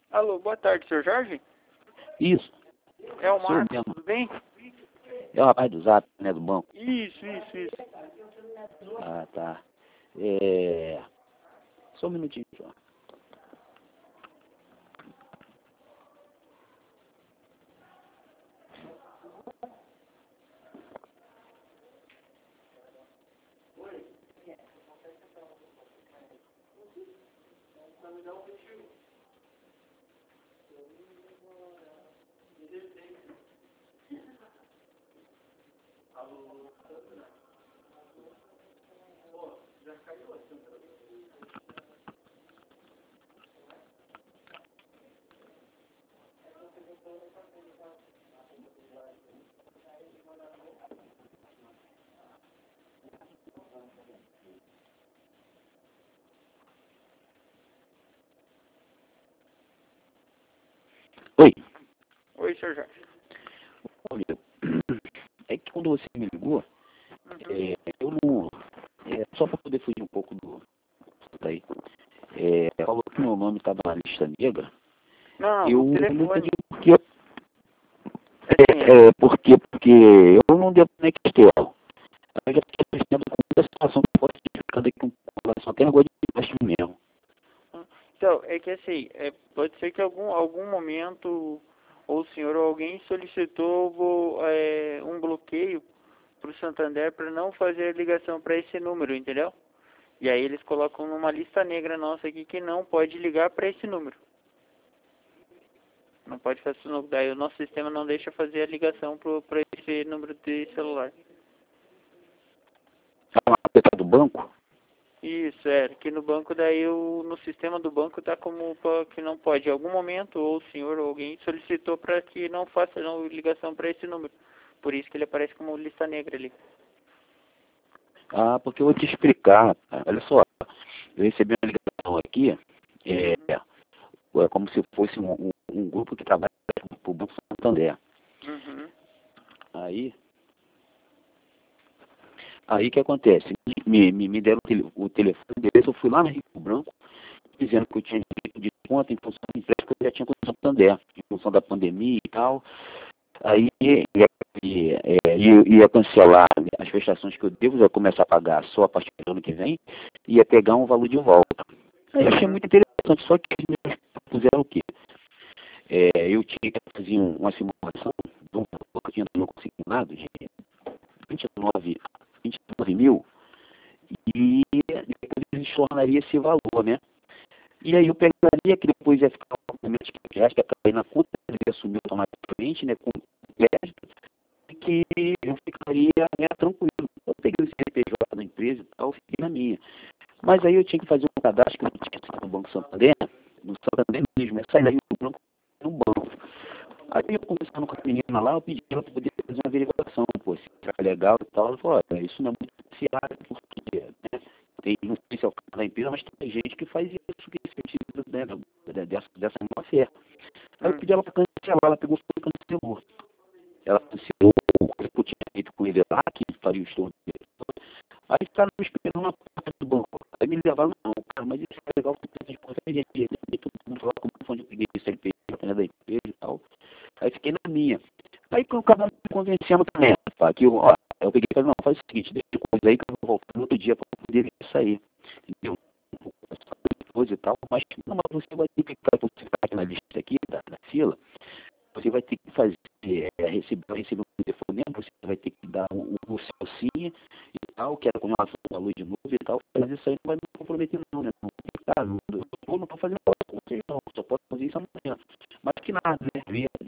Alô, boa tarde, senhor Jorge? Isso, É o sou Marcos, mesmo. tudo bem? É o rapaz do Zap, né, do banco. Isso. Ah, tá. Só um minutinho, só. Oi. Oi, senhor Jorge. Olha, é que quando você me ligou, Uhum. eu não... só para poder fugir um pouco do... daí. Falou que meu nome estava na lista negra. Não, Eu o não entendi telefone. por quê. Assim, Porque eu não devo Nextel. Eu já fiquei prestando com muita situação que pode ter ficado aqui com relação até negócio de empréstimo mesmo. então, é que assim, pode ser que algum momento ou o senhor ou alguém solicitou um bloqueio para o Santander para não fazer a ligação para esse número, entendeu? E aí eles colocam numa lista negra nossa aqui que não pode ligar para esse número. Não pode fazer, daí o nosso sistema não deixa fazer a ligação para esse número de celular. É uma aplicado do banco? Isso, que no banco daí no sistema do banco tá como que não pode. Em algum momento ou o senhor ou alguém solicitou para que não faça não, ligação para esse número. Por isso que ele aparece como lista negra ali. Ah, porque eu vou te explicar. Olha só, eu recebi uma ligação aqui, Uhum. é como se fosse um grupo que trabalha para o Banco Santander. Uhum. Aí o que acontece? Me deram o telefone deles, eu fui lá na Rio Branco, dizendo que eu tinha direito de desconto em função do empréstimo que eu já tinha com o Santander, em função da pandemia e tal. Aí ia cancelar as prestações que eu devo, ia começar a pagar só a partir do ano que vem, ia pegar um valor de volta. Aí eu achei Uhum. muito interessante, só que eles me puseram o quê? Eu tinha que fazer uma simulação de um valor que eu tinha no meu consignado de 29, 29 mil, e depois eles tornaria esse valor, né? E aí eu pegaria que depois ia ficar obviamente que reais que ia cair na conta, ele ia assumir automaticamente, né, com crédito, e que eu ficaria, né, tranquilo. Eu peguei o CNPJ da empresa e tal, fiquei na minha. Mas aí eu tinha que fazer um cadastro que eu não tinha sido no Banco Santander, no Santander mesmo, é sair daí do banco no banco. Aí eu conversando com a menina lá, eu pedi ela para poder fazer uma averiguação, pô, se era legal e tal. Ela falou, olha, isso não é muito oficial, porque, né, não sei se é o caso da empresa, mas tem gente que faz isso, que se utiliza, né, dessa má fé. Aí eu pedi ela para cancelar, ela pegou e cancelou. Ela cancelou o que eu tinha feito com ele lá, que faria o estouro dele. Aí ficaram me esperando na porta do banco. Aí me levaram, não, cara, mas isso é legal, porque tem qualquer gente, todo mundo lá, como foi onde eu peguei esse LP, da empresa e tal. Aí fiquei na minha. Aí o cara me convencendo também, tá? Que eu peguei e falei, não, faz o seguinte, deixa coisa aí que eu vou voltar no outro dia para poder sair. Entendeu? Coisa e tal, mas não, mas você vai ter que ficar, você ficar aqui na lista aqui, da fila, você vai ter que fazer, receber um telefonema, você vai ter que dar o seu sim e tal, que era com relação ao valor de novo e tal, mas isso aí não vai me comprometer não, né? Não, tá, não tô fazendo nada com vocês não, só posso fazer isso amanhã. Mas que nada, né?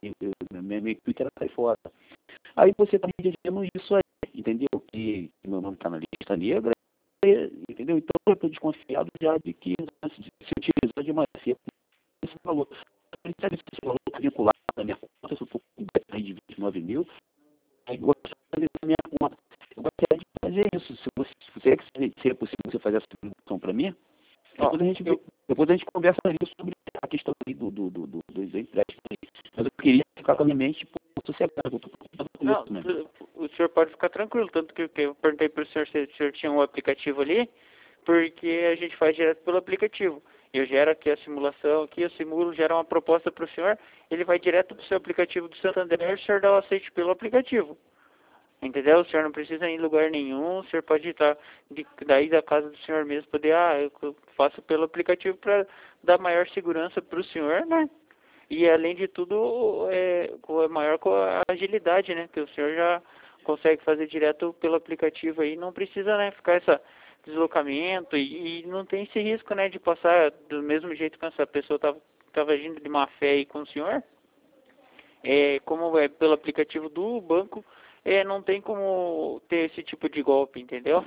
Meu intuito era sair fora. Aí você tá me dizendo isso aí, entendeu? Que meu nome tá na lista negra, entendeu? Então eu tô desconfiado já de que se utilizar de uma cepa esse valor. Sabe se esse valor está vinculado à minha conta, se eu estou com aí de 29 mil, aí eu gostaria de fazer a minha conta. Eu gostaria de fazer isso. Se você seria possível você fazer essa pergunta para mim, Ó, depois a gente conversa ali sobre a questão ali dos empréstimos. Mas eu queria ficar com a minha mente sossegada, eu estou preocupado com não, isso, né? o senhor pode ficar tranquilo, tanto que eu perguntei para o senhor se o senhor tinha um aplicativo ali, porque a gente faz direto pelo aplicativo. Eu gero aqui a simulação, aqui eu simulo, gero uma proposta para o senhor, ele vai direto para o seu aplicativo do Santander e o senhor dá o aceite pelo aplicativo. Entendeu? O senhor não precisa ir em lugar nenhum, o senhor pode estar daí da casa do senhor mesmo, poder, eu faço pelo aplicativo para dar maior segurança para o senhor, né? E além de tudo, maior com a agilidade, né? Que o senhor já consegue fazer direto pelo aplicativo aí, não precisa, né, ficar esse deslocamento e não tem esse risco, né, de passar do mesmo jeito que essa pessoa estava agindo de má fé aí com o senhor. Como é pelo aplicativo do banco, não tem como ter esse tipo de golpe, entendeu?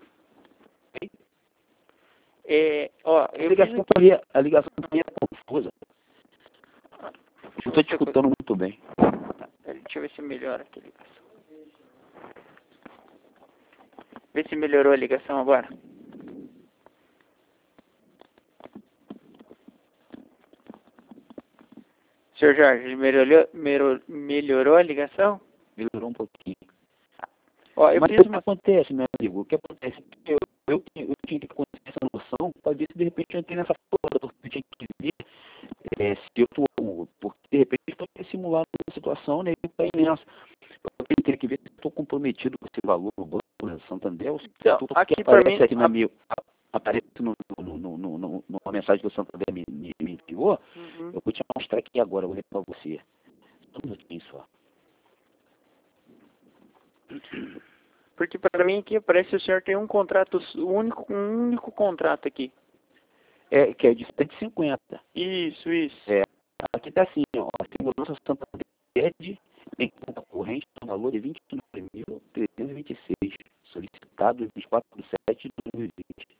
A ligação também é confusa. Eu estou te escutando muito bem. Deixa eu ver se melhora aqui a ligação. Vê se melhorou a ligação agora. Senhor Jorge, melhorou a ligação? Melhorou um pouquinho. Mas o que acontece, meu amigo? O que acontece? Eu tinha que conhecer essa noção para ver se de repente eu entrei nessa porra. Eu tinha que ver se eu estou. Porque de repente eu estou simulando uma situação, né? Eu caí nessa. Eu tenho que ver se eu estou comprometido com esse valor no banco, né? Santander. Então, aqui para mim. Aparece numa mensagem que o Santander me enviou. Uhum. Eu vou te mostrar aqui agora, eu vou ler para você. Só um minutinho só. Porque para mim aqui parece que o senhor tem um contrato, um único contrato aqui. Que é de 150. Isso. Aqui está assim, ó, a segurança Santander em conta corrente no valor de R$ 29.326, solicitado em 24/7/2020.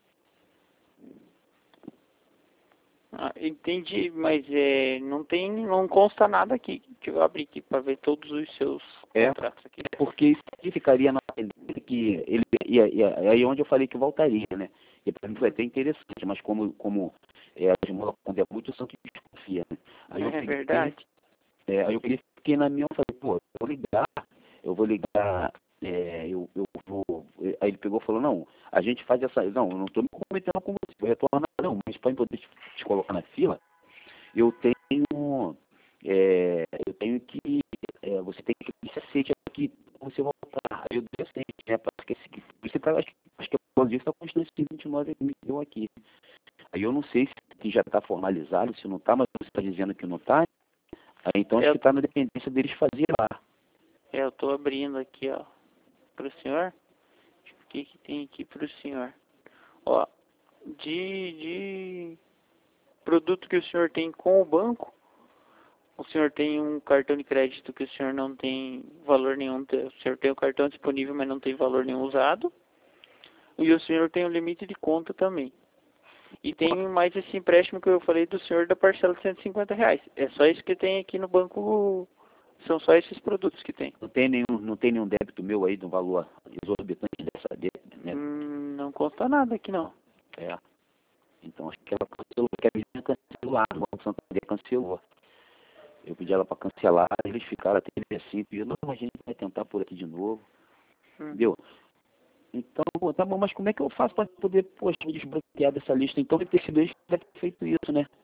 Entendi, mas não consta nada aqui. Deixa eu abrir aqui para ver todos os seus contratos aqui. Porque isso significaria na dele que ele aí onde eu falei que voltaria, né? E para mim foi até interessante, mas como a esmola quando é muito, o santo desconfia, né? Aí Verdade. Aí eu fiquei na minha, eu falei, pô, eu vou ligar, aí ele pegou e falou, não, a gente faz não, eu não estou me comprometendo com você, vou retornar não, mas para poder te colocar na fila, eu tenho que, você tem que esse aceite aqui, você voltar, aí eu dei aceite, né, porque acho que por isso está constando esse 29 que me deu aqui. Aí eu não sei se já está formalizado, se não está, mas você está dizendo que não está. Aí, então acho que está na dependência deles fazer lá. Eu estou abrindo aqui, ó, para o senhor. O que tem aqui para o senhor? Ó, de produto que o senhor tem com o banco, o senhor tem um cartão de crédito que o senhor não tem valor nenhum, o senhor tem o cartão disponível, mas não tem valor nenhum usado. E o senhor tem um limite de conta também. E tem mais esse empréstimo que eu falei do senhor da parcela de R$ 150. É só isso que tem aqui no banco, são só esses produtos que tem. Não tem nenhum débito meu aí de um valor exorbitante dessa né? Não consta nada aqui não. Então acho que ela cancelou, porque a menina cancelou, o Banco Santander cancelou. Eu pedi ela para cancelar, eles ficaram até assim, pedindo, não, a gente vai tentar por aqui de novo. Entendeu? Então, tá bom, mas como é que eu faço para poder, me desbloquear dessa lista? Então deve ter sido eles que devem ter feito isso, né?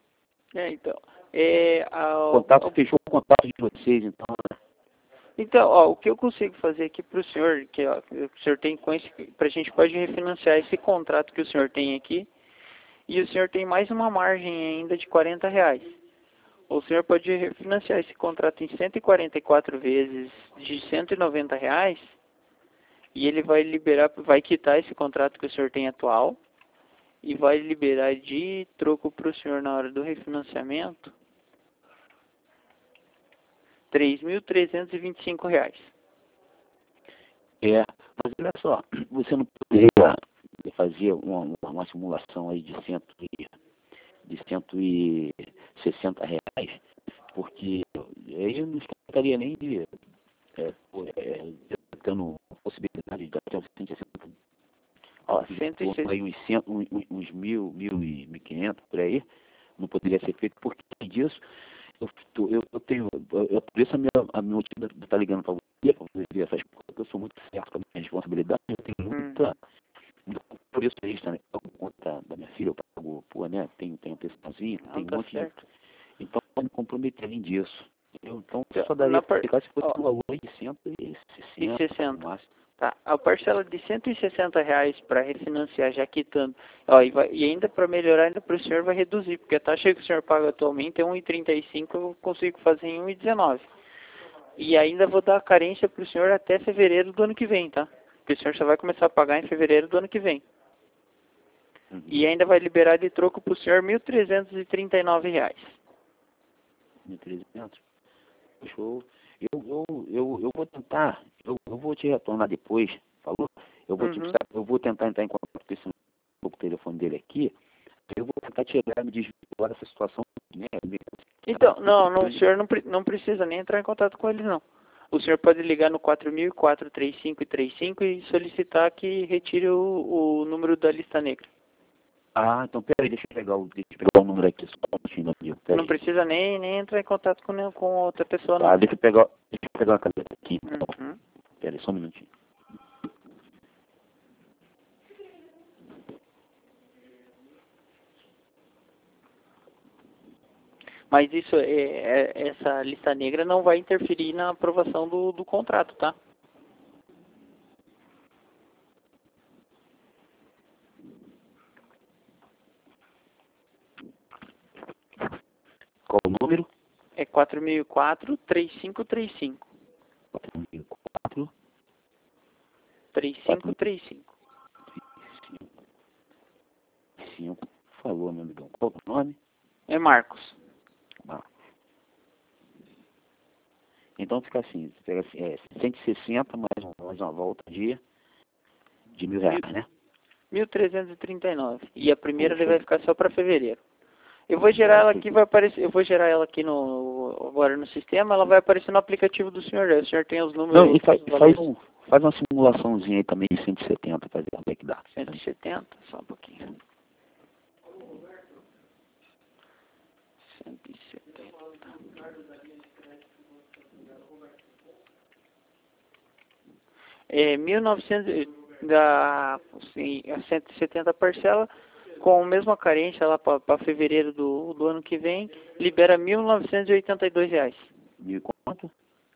Fechou o contato de vocês, então, né? Então, ó, o que eu consigo fazer aqui para o senhor, que ó, o senhor tem com esse, para a gente pode refinanciar esse contrato que o senhor tem aqui, e o senhor tem mais uma margem ainda de R$ 40. O senhor pode refinanciar esse contrato em 144 vezes de R$ 190, e ele vai vai quitar esse contrato que o senhor tem atual, e vai liberar de troco para o senhor na hora do refinanciamento R$ 3.325. Mas olha só, você não poderia fazer uma simulação aí de R$ 160, porque aí não ficaria nem tendo possibilidade de até uns 160. Ó, 160. Aí uns 1.500 por aí, não poderia ser feito porque disso. Eu tenho, por isso a minha motivo de estar ligando para você ver essas coisas, porque eu sou muito certo com a minha responsabilidade, eu tenho muita por isso extra, né? Eu pago conta da minha filha, eu pago boa, né? Tem um textãozinho, Não, tem um tá monte certo. de... Então, eu me comprometer além disso. Então, Então, só daria na para par... ficar se fosse ó, um valor de e 160 no 60. máximo. Tá, a parcela de R$ 160 para refinanciar, já quitando, ó, e ainda para melhorar, ainda para o senhor vai reduzir, porque a taxa que o senhor paga atualmente é 1,35, eu consigo fazer em 1,19. E ainda vou dar a carência para o senhor até fevereiro do ano que vem, tá? Porque o senhor só vai começar a pagar em fevereiro do ano que vem. Uhum. E ainda vai liberar de troco para o senhor R$ 1.339. 1.300. Show. Eu vou tentar, eu vou te retornar depois, falou? Uhum. Eu vou tentar entrar em contato com esse o telefone dele aqui, eu vou tentar tirar, me desvirtuar dessa situação, né? Então, não, o senhor não precisa nem entrar em contato com eles, não. O senhor pode ligar no 4004 35 e 35 e solicitar que retire o número da lista negra. Ah, então peraí, deixa eu pegar o número aqui, só um minutinho, amigo. Não Peraí. precisa nem entrar em contato com outra pessoa, Tá, não. deixa eu pegar a caneta aqui, então. Uhum. Peraí, só um minutinho. Mas isso, essa lista negra não vai interferir na aprovação do contrato, tá? Qual o número? É 4004 3535. 4004 3535. 5. Falou, meu amigão. Qual o nome? É Marcos. Marcos. Então fica assim, 160 mais uma volta de R$ 1.000, né? 1.339. E a primeira ele Poxa, vai ficar só para fevereiro. Eu vou gerar ela aqui, vai aparecer. Eu vou gerar ela aqui agora no sistema, ela vai aparecer no aplicativo do senhor. O senhor tem os números. não, e Os valores. faz uma simulaçãozinha aí também de 170 para ver como é que dá. 170, só um pouquinho. 170. É 1.900 assim, a 170 parcela com a mesma carência lá para fevereiro do ano que vem, libera R$ 1.982. Mil e quanto?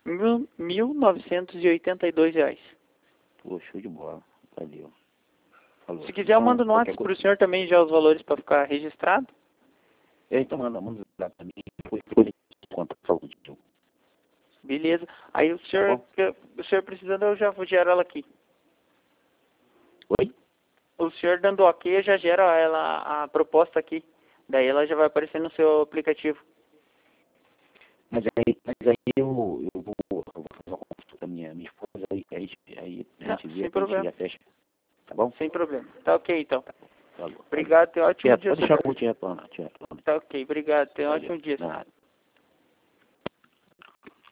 R$ 1.982. Pô, show de bola. Valeu. Falou. Se quiser, eu Então, mando no qualquer WhatsApp para coisa. o senhor também já os valores para ficar registrado. Então manda lá também. Depois a gente conta só contigo. Beleza. Aí Tá bom? o senhor precisando, eu já vou gerar ela aqui. Oi? O senhor dando ok, eu já gero ela, a proposta aqui. Daí ela já vai aparecer no seu aplicativo. Mas aí eu vou fazer uma consulta com a minha esposa aí a Tá, gente vê, sem a gente problema. já fecha. Tá bom? Sem problema. Tá ok, então. Falou. Obrigado, tenha um ótimo dia. Pode deixar como te retornar. Tá ok, obrigado, tenha um Valeu. ótimo dia. Nada.